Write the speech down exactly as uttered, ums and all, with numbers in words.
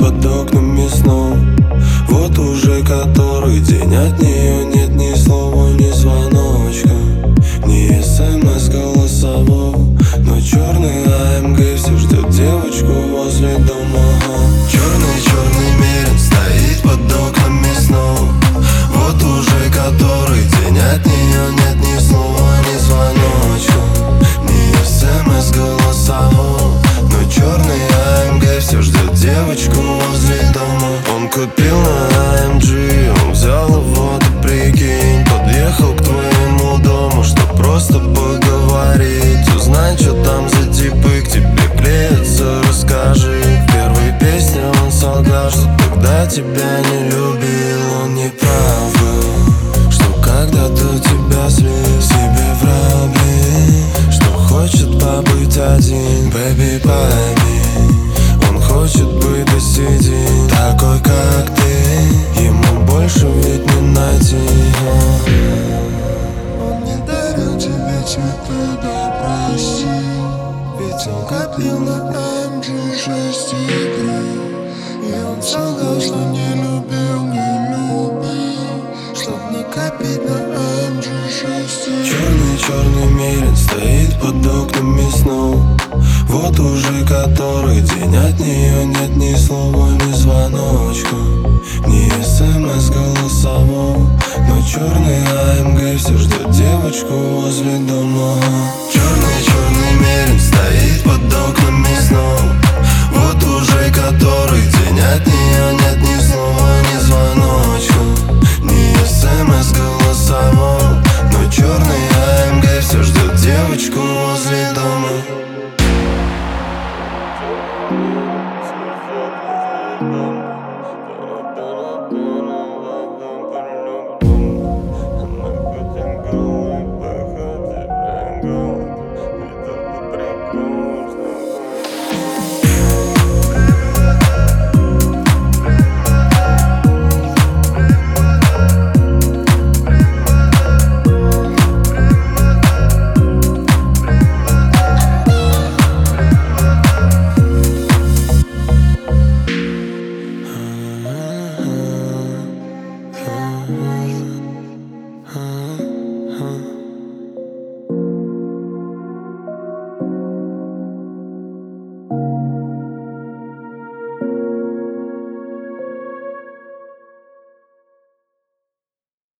под окнами снов. Вот уже который день, от нее нет ни слова, ни звоночка, ни смс голосового. Но черный АМГ все ждет девочку возле дома. Черный-черный Мерин стоит под окнами снов. Вот уже который день, от нее нет ни слова, ни звоночка, ни смс голосового. Но черный АМГ все ждет девочку возле дома. Он купил на АМГ, он взял его, ты прикинь. Подъехал к твоему дому, чтоб просто поговорить, узнать, что там за типы к тебе клеятся. Расскажи, в первой песне он солгал, что тогда тебя не любил. Он не прав был, что когда-то тебя слил, себе врал, блин, что хочет побыть один. Baby, baby, он хочет быть посидеть, такой как ты, ему больше ведь не найти. Он не дарил тебе цветы, да прости, ведь он копил на АМГ шесть и три. И он солгал, что не любил, не любил, чтоб накопить на АМГ шесть и три. Черный-черный Мерин стоит под окнами снов. Вот уже который день, от нее нет ни слова, ни звоночка, ни смс голосового. Но черный АМГ все ждет девочку